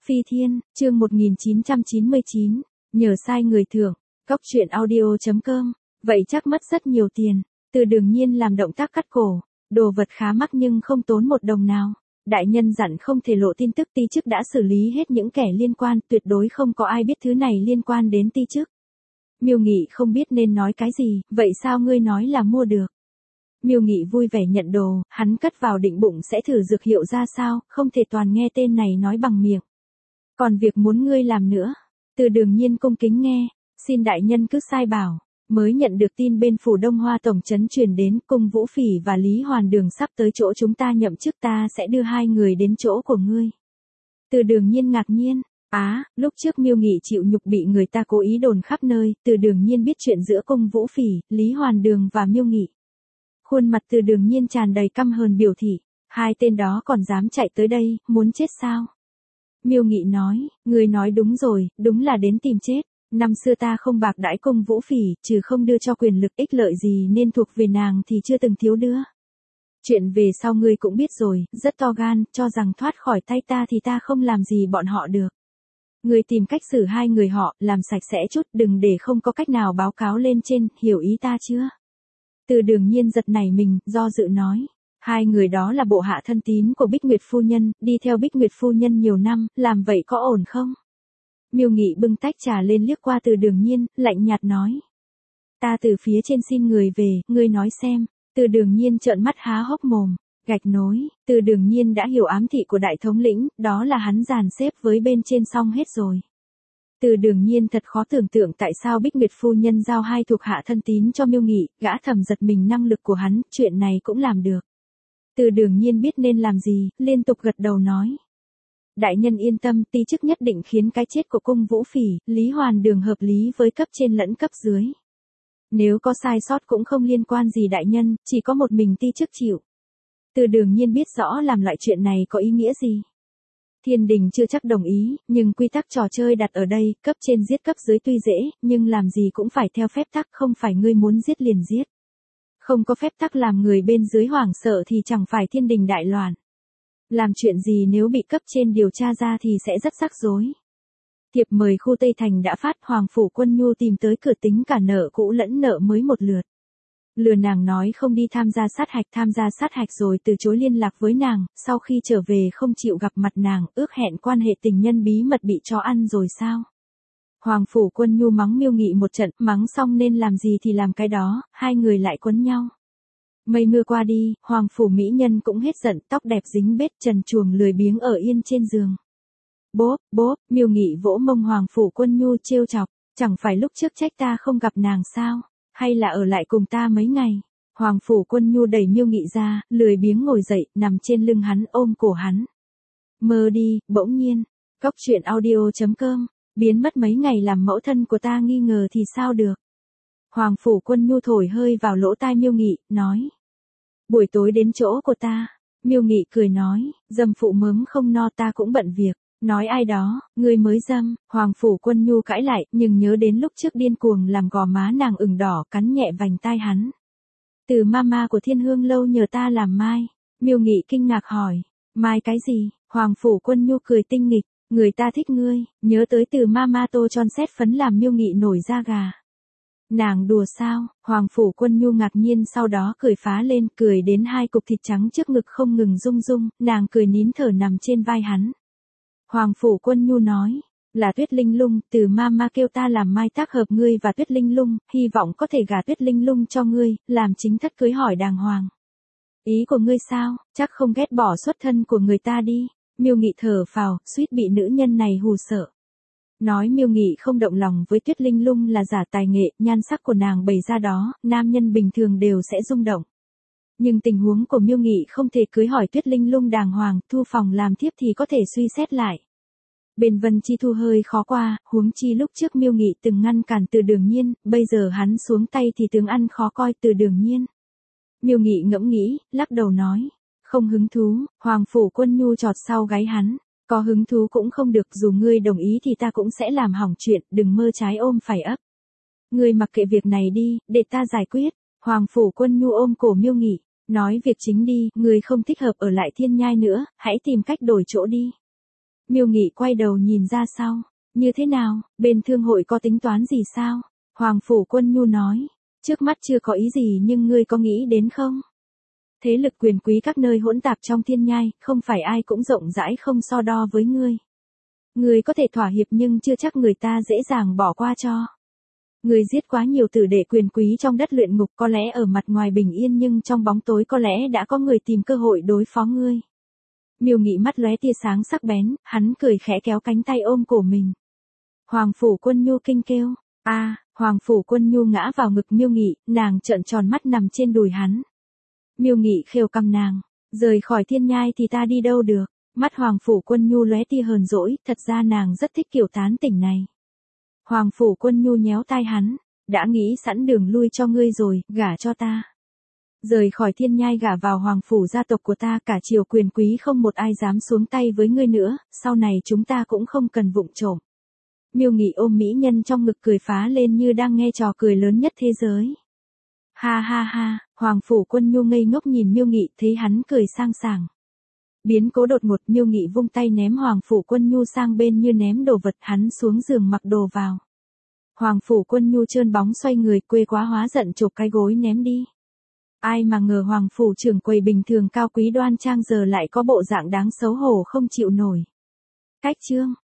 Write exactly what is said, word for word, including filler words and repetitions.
Phi Thiên, chương một nghìn chín trăm chín mươi chín, nhờ sai người thưởng, cóc truyện audio chấm com, vậy chắc mất rất nhiều tiền. Từ Đường Nhiên làm động tác cắt cổ, đồ vật khá mắc nhưng không tốn một đồng nào. Đại nhân dặn không thể lộ tin tức ti chức đã xử lý hết những kẻ liên quan, tuyệt đối không có ai biết thứ này liên quan đến ti chức. Miêu Nghị không biết nên nói cái gì, vậy sao ngươi nói là mua được? Miêu Nghị vui vẻ nhận đồ, hắn cất vào định bụng sẽ thử dược hiệu ra sao, không thể toàn nghe tên này nói bằng miệng. Còn việc muốn ngươi làm nữa? Từ Đường Nhiên cung kính nghe, xin đại nhân cứ sai bảo. Mới nhận được tin bên phủ Đông Hoa tổng trấn truyền đến, cung Vũ Phỉ và Lý Hoàn Đường sắp tới chỗ chúng ta nhậm chức, ta sẽ đưa hai người đến chỗ của ngươi. Từ Đường Nhiên ngạc nhiên, á, à, lúc trước Miêu Nghị chịu nhục bị người ta cố ý đồn khắp nơi, Từ Đường Nhiên biết chuyện giữa cung Vũ Phỉ, Lý Hoàn Đường và Miêu Nghị. Khuôn mặt Từ Đường Nhiên tràn đầy căm hờn biểu thị, hai tên đó còn dám chạy tới đây, muốn chết sao? Miêu Nghị nói, ngươi nói đúng rồi, đúng là đến tìm chết. Năm xưa ta không bạc đãi cung Vũ Phỉ, trừ không đưa cho quyền lực ích lợi gì nên thuộc về nàng thì chưa từng thiếu đưa. Chuyện về sau ngươi cũng biết rồi, rất to gan, cho rằng thoát khỏi tay ta thì ta không làm gì bọn họ được. Ngươi tìm cách xử hai người họ, làm sạch sẽ chút, đừng để không có cách nào báo cáo lên trên, hiểu ý ta chưa? Từ Đường Nhiên giật nảy mình, do dự nói. Hai người đó là bộ hạ thân tín của Bích Nguyệt Phu Nhân, đi theo Bích Nguyệt Phu Nhân nhiều năm, làm vậy có ổn không? Miêu Nghị bưng tách trà lên liếc qua Từ Đường Nhiên, lạnh nhạt nói. Ta từ phía trên xin người về, ngươi nói xem. Từ Đường Nhiên trợn mắt há hốc mồm, gạch nối. Từ Đường Nhiên đã hiểu ám thị của đại thống lĩnh, đó là hắn dàn xếp với bên trên xong hết rồi. Từ Đường Nhiên thật khó tưởng tượng tại sao Bích Nguyệt Phu Nhân giao hai thuộc hạ thân tín cho Miêu Nghị, gã thầm giật mình năng lực của hắn, chuyện này cũng làm được. Từ Đường Nhiên biết nên làm gì, liên tục gật đầu nói. Đại nhân yên tâm, ti chức nhất định khiến cái chết của cung Vũ Phỉ, Lý Hoàn Đường hợp lý với cấp trên lẫn cấp dưới. Nếu có sai sót cũng không liên quan gì đại nhân, chỉ có một mình ti chức chịu. Từ Đường Nhiên biết rõ làm loại chuyện này có ý nghĩa gì. Thiên đình chưa chắc đồng ý, nhưng quy tắc trò chơi đặt ở đây, cấp trên giết cấp dưới tuy dễ, nhưng làm gì cũng phải theo phép tắc, không phải ngươi muốn giết liền giết. Không có phép tắc làm người bên dưới hoảng sợ thì chẳng phải thiên đình đại loạn. Làm chuyện gì nếu bị cấp trên điều tra ra thì sẽ rất rắc rối. Thiệp mời khu Tây Thành đã phát, Hoàng Phủ Quân Nhu tìm tới cửa tính cả nợ cũ lẫn nợ mới một lượt. Lừa nàng nói không đi tham gia sát hạch, tham gia sát hạch rồi từ chối liên lạc với nàng, sau khi trở về không chịu gặp mặt nàng, ước hẹn quan hệ tình nhân bí mật bị chó ăn rồi sao? Hoàng Phủ Quân Nhu mắng Miêu Nghị một trận, mắng xong nên làm gì thì làm cái đó, hai người lại quấn nhau. Mây mưa qua đi, Hoàng Phủ mỹ nhân cũng hết giận, tóc đẹp dính bết, trần truồng lười biếng ở yên trên giường. Bốp, bốp, Miêu Nghị vỗ mông Hoàng Phủ Quân Nhu trêu chọc, chẳng phải lúc trước trách ta không gặp nàng sao, hay là ở lại cùng ta mấy ngày. Hoàng Phủ Quân Nhu đẩy Miêu Nghị ra, lười biếng ngồi dậy, nằm trên lưng hắn, ôm cổ hắn. Mơ đi, bỗng nhiên, cóc truyện audio chấm com, biến mất mấy ngày làm mẫu thân của ta nghi ngờ thì sao được. Hoàng Phủ Quân Nhu thổi hơi vào lỗ tai Miêu Nghị, nói. Buổi tối đến chỗ của ta. Miêu Nghị cười nói, dâm phụ mớm không no ta cũng bận việc. Nói ai đó, ngươi mới dâm. Hoàng Phủ Quân Nhu cãi lại, nhưng nhớ đến lúc trước điên cuồng làm gò má nàng ửng đỏ, cắn nhẹ vành tai hắn. Từ mama của Thiên Hương Lâu nhờ ta làm mai. Miêu Nghị kinh ngạc hỏi, mai cái gì? Hoàng Phủ Quân Nhu cười tinh nghịch, người ta thích ngươi, nhớ tới từ mama tô tròn xét phấn làm Miêu Nghị nổi da gà. Nàng đùa sao? Hoàng Phủ Quân Nhu ngạc nhiên sau đó cười phá lên, cười đến hai cục thịt trắng trước ngực không ngừng rung rung, nàng cười nín thở nằm trên vai hắn. Hoàng Phủ Quân Nhu nói, là Tuyết Linh Lung, từ mama kêu ta làm mai tác hợp ngươi và Tuyết Linh Lung, hy vọng có thể gả Tuyết Linh Lung cho ngươi, làm chính thất cưới hỏi đàng hoàng. Ý của ngươi sao, chắc không ghét bỏ xuất thân của người ta đi. Miêu Nghị thở phào, suýt bị nữ nhân này hù sợ. Nói Miêu Nghị không động lòng với Tuyết Linh Lung là giả tài nghệ, nhan sắc của nàng bày ra đó, nam nhân bình thường đều sẽ rung động. Nhưng tình huống của Miêu Nghị không thể cưới hỏi Tuyết Linh Lung đàng hoàng, thu phòng làm thiếp thì có thể suy xét lại. Bên Vân Chi Thu hơi khó qua, huống chi lúc trước Miêu Nghị từng ngăn cản Từ Đường Nhiên, bây giờ hắn xuống tay thì tướng ăn khó coi Từ Đường Nhiên. Miêu Nghị ngẫm nghĩ, lắc đầu nói, không hứng thú. Hoàng Phủ Quân Nhu chọt sau gáy hắn. Có hứng thú cũng không được, dù ngươi đồng ý thì ta cũng sẽ làm hỏng chuyện, đừng mơ trái ôm phải ấp. Ngươi mặc kệ việc này đi, để ta giải quyết. Hoàng Phủ Quân Nhu ôm cổ Miêu Nghị, nói việc chính đi, ngươi không thích hợp ở lại Thiên Nhai nữa, hãy tìm cách đổi chỗ đi. Miêu Nghị quay đầu nhìn ra sau. Như thế nào, bên thương hội có tính toán gì sao? Hoàng Phủ Quân Nhu nói. Trước mắt chưa có ý gì nhưng ngươi có nghĩ đến không? Thế lực quyền quý các nơi hỗn tạp trong thiên nhai, không phải ai cũng rộng rãi không so đo với ngươi. Ngươi có thể thỏa hiệp nhưng chưa chắc người ta dễ dàng bỏ qua cho. Ngươi giết quá nhiều tử đệ quyền quý trong đất luyện ngục, có lẽ ở mặt ngoài bình yên nhưng trong bóng tối có lẽ đã có người tìm cơ hội đối phó ngươi. Miêu Nghị mắt lóe tia sáng sắc bén, hắn cười khẽ kéo cánh tay ôm cổ mình. Hoàng Phủ Quân Nhu kinh kêu. A, Hoàng Phủ Quân Nhu ngã vào ngực Miêu Nghị, nàng trợn tròn mắt nằm trên đùi hắn. Miêu Nghị khều cằm nàng, rời khỏi thiên nhai thì ta đi đâu được? Mắt Hoàng Phủ Quân Nhu lóe tia hờn dỗi, thật ra nàng rất thích kiểu tán tỉnh này. Hoàng Phủ Quân Nhu nhéo tai hắn, đã nghĩ sẵn đường lui cho ngươi rồi, gả cho ta. Rời khỏi thiên nhai gả vào hoàng phủ gia tộc của ta, cả triều quyền quý không một ai dám xuống tay với ngươi nữa, sau này chúng ta cũng không cần vụng trộm. Miêu Nghị ôm mỹ nhân trong ngực cười phá lên như đang nghe trò cười lớn nhất thế giới. Ha ha ha, Hoàng Phủ Quân Nhu ngây ngốc nhìn Miêu Nghị, thấy hắn cười sang sảng. Biến cố đột ngột, Miêu Nghị vung tay ném Hoàng Phủ Quân Nhu sang bên như ném đồ vật, hắn xuống giường mặc đồ vào. Hoàng Phủ Quân Nhu trơn bóng xoay người, quê quá hóa giận chộp cái gối ném đi. Ai mà ngờ Hoàng Phủ trưởng quầy bình thường cao quý đoan trang giờ lại có bộ dạng đáng xấu hổ không chịu nổi. Cách chương